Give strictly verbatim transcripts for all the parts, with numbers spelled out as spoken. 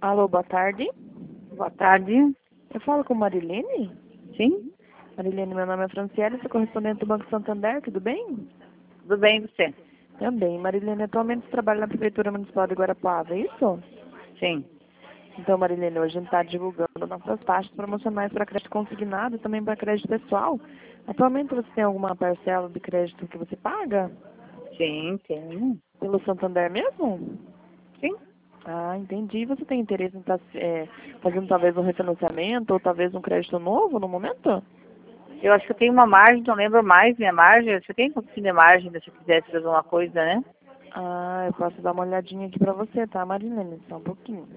Alô, boa tarde. Boa tarde. Eu falo com Marilene? Sim? Marilene, meu nome é Franciele, sou correspondente do Banco Santander, tudo bem? Tudo bem, você? Também. Marilene, atualmente você trabalha na Prefeitura Municipal de Guarapuava, é isso? Sim. Então, Marilene, hoje a gente está divulgando nossas taxas promocionais para crédito consignado e também para crédito pessoal. Atualmente você tem alguma parcela de crédito que você paga? Sim, tem. Pelo Santander mesmo? Sim. Ah, entendi. Você tem interesse em estar fazendo talvez um refinanciamento ou talvez um crédito novo no momento? Eu acho que eu tenho uma margem, não lembro mais minha margem. Você tem um pouquinho de margem se eu quisesse fazer uma coisa, né? Ah, eu posso dar uma olhadinha aqui pra você, tá, Marilene? Só um pouquinho.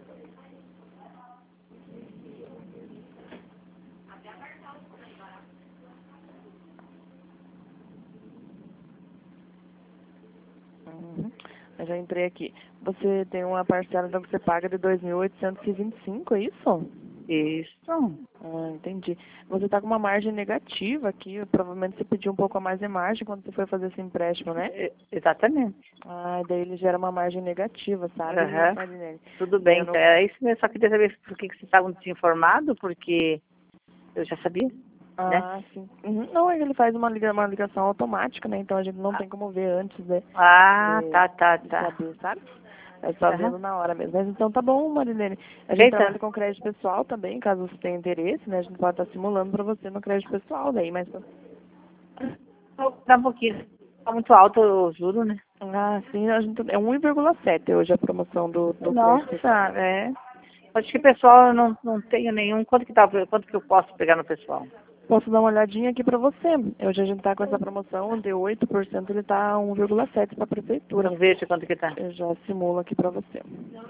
Uhum. Eu já entrei aqui. Você tem uma parcela então, que você paga de dois mil oitocentos e vinte e cinco, é isso? Isso. Ah, entendi. Você está com uma margem negativa aqui. Provavelmente você pediu um pouco a mais de margem quando você foi fazer esse empréstimo, né? É, exatamente. Ah, daí ele gera uma margem negativa, sabe, Aham. Marilene? Tudo Daí bem. eu Então, não... é isso mesmo. Só queria saber por que que você estava desinformado, porque eu já sabia, né? Ah, sim. Uhum. Não, ele faz uma, liga, uma ligação automática, né? Então a gente não tem como ver antes de, Ah, de, tá, tá, de tá. saber, sabe? É só Aham. vendo na hora mesmo. Mas então tá bom, Marilene. A gente Eita. trabalha com crédito pessoal também, caso você tenha interesse, né? A gente pode estar simulando para você no crédito pessoal daí, mas... Vou dar um pouquinho. Tá muito alto, eu juro, né? Ah, sim, a gente... é um vírgula sete hoje a promoção do, do crédito pessoal. Nossa, é. Acho que pessoal eu não, não tenho nenhum. Quanto que, tá, quanto que eu posso pegar no pessoal? Posso dar uma olhadinha aqui para você. Hoje a gente tá com essa promoção de oito por cento, ele tá um vírgula sete para a prefeitura. Não vejo quanto que tá. Eu já simulo aqui para você.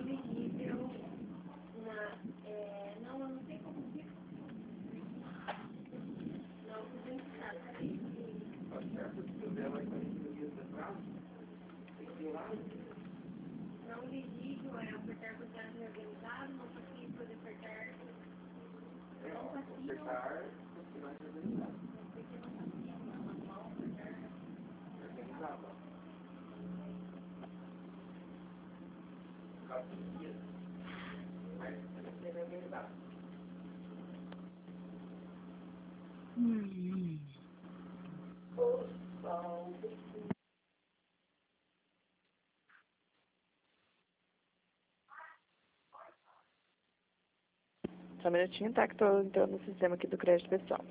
Hum. Só um minutinho, tá? Que tô entrando no sistema aqui do crédito pessoal.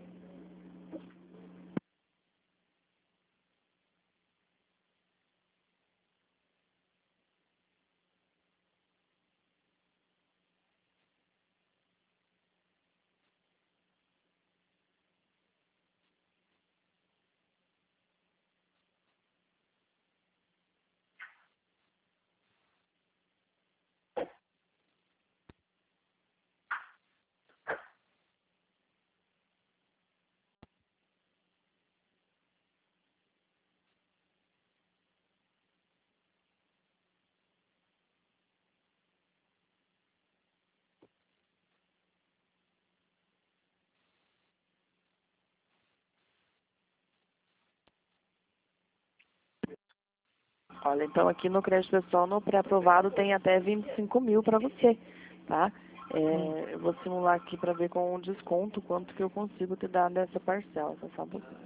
Olha, então aqui no crédito pessoal, no pré-aprovado, tem até vinte e cinco mil para você, tá? É, eu vou simular aqui para ver com o desconto quanto que eu consigo te dar dessa parcela, tá só um pouquinho.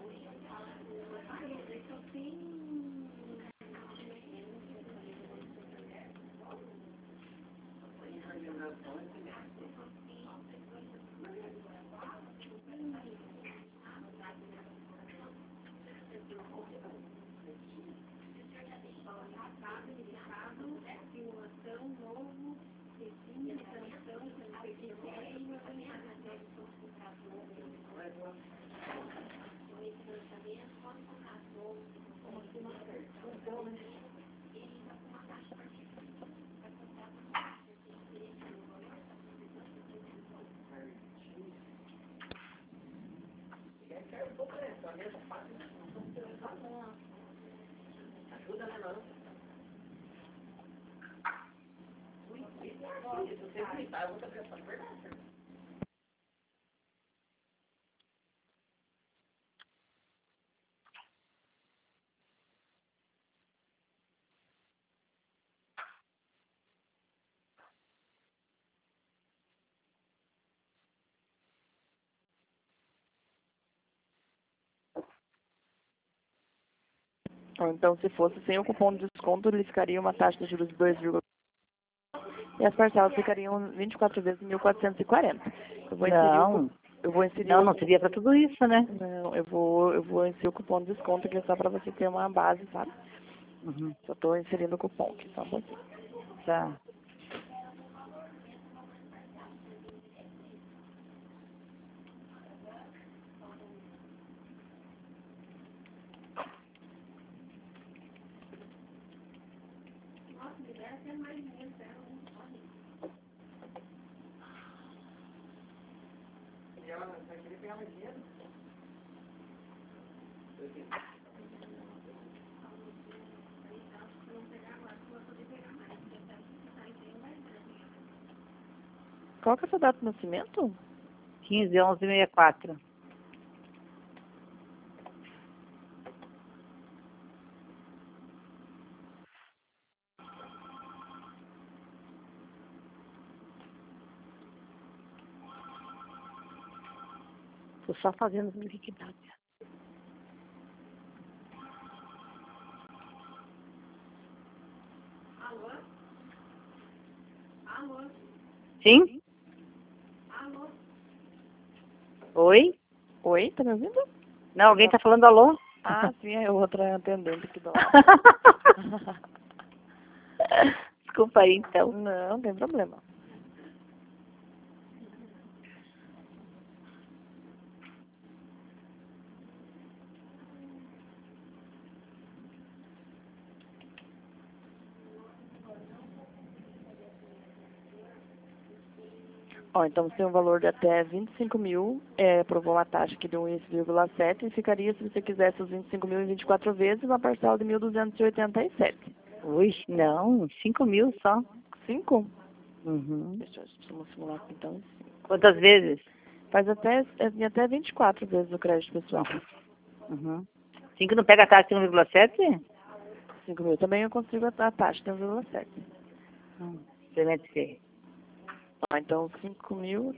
Ou então, se fosse sem o cupom de desconto, ele ficaria uma taxa de juros de dois vírgula cinco e as parcelas ficariam vinte e quatro vezes mil quatrocentos e quarenta. Eu vou inserir Não, o, eu vou inserir não, o, não seria para tudo isso, né? não, eu vou, eu vou inserir o cupom de desconto aqui só para você ter uma base, sabe? Uhum. Só estou inserindo o cupom aqui, só um pouquinho. Tá. Qual que é a sua data de nascimento? quinze, onze, sessenta e quatro. Tô só fazendo o que dá. Alô? Alô? Sim? Alô? Oi? Oi, tá me ouvindo? Não, alguém tá falando alô? Ah, sim, é outra atendente aqui do lado. Desculpa aí, então. Não, não tem problema. Ó, então você tem um valor de até vinte e cinco mil, é, aprovou uma taxa aqui de um vírgula sete e ficaria, se você quisesse, os vinte e cinco mil em vinte e quatro vezes, uma parcela de mil duzentos e oitenta e sete. Ui, não, cinco mil só. cinco? Uhum. Deixa eu vamos simular aqui então. Quantas vezes? Faz até, é, até vinte e quatro vezes o crédito pessoal. Uhum. cinco não pega a taxa de um vírgula sete? cinco mil também eu consigo a taxa de um vírgula sete. Hum, experimente ver. Ó, então cinco mil.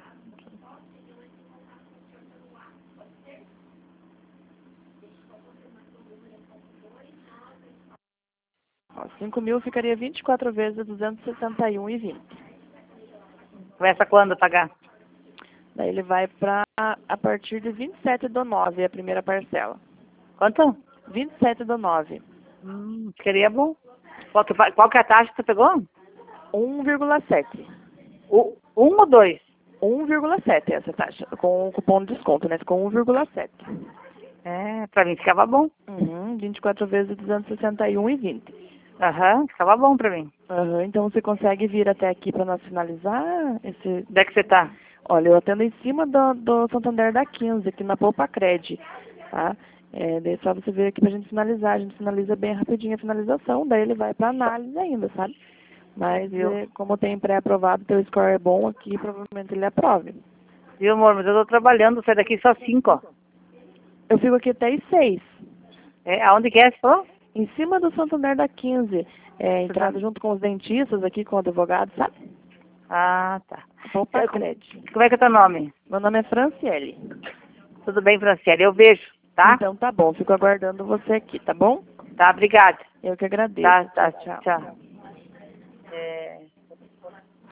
Ó, cinco mil ficaria vinte e quatro vezes duzentos e sessenta e um e vinte. Começa quando a pagar? Daí ele vai para a partir de vinte e sete do nove, a primeira parcela. Quanto? vinte e sete do nove. Hum, seria bom. Qual que, qual que é a taxa que você pegou? um vírgula sete. O, um ou dois? um vírgula sete essa taxa, com o cupom de desconto, né? Ficou um vírgula sete. É, pra mim ficava bom. Uhum, vinte e quatro vezes duzentos e sessenta e um e vinte. Aham, ficava bom pra mim. Uhum, então você consegue vir até aqui para nós finalizar esse... Onde é que você tá? Olha, eu atendo em cima do, do Santander da quinze, aqui na Poupa Cred, tá? É, daí é só você vir aqui pra gente finalizar, a gente finaliza bem rapidinho a finalização, daí ele vai pra análise ainda, sabe? Mas é, como tem pré-aprovado, teu score é bom aqui, provavelmente ele aprove. Viu, amor? Mas eu tô trabalhando, sai daqui só cinco, ó. Eu fico aqui até às seis. É, aonde que é, você falou? Em cima do Santander da quinze, é, entrada junto com os dentistas aqui, com o advogado, sabe? Ah, tá. Poupa Como, Cred. como é que é teu nome? Meu nome é Franciele. Tudo bem, Franciele? Eu vejo, tá? Então tá bom, fico aguardando você aqui, tá bom? Tá, obrigada. Eu que agradeço. Tá, tá, Tchau, tchau. tchau. É...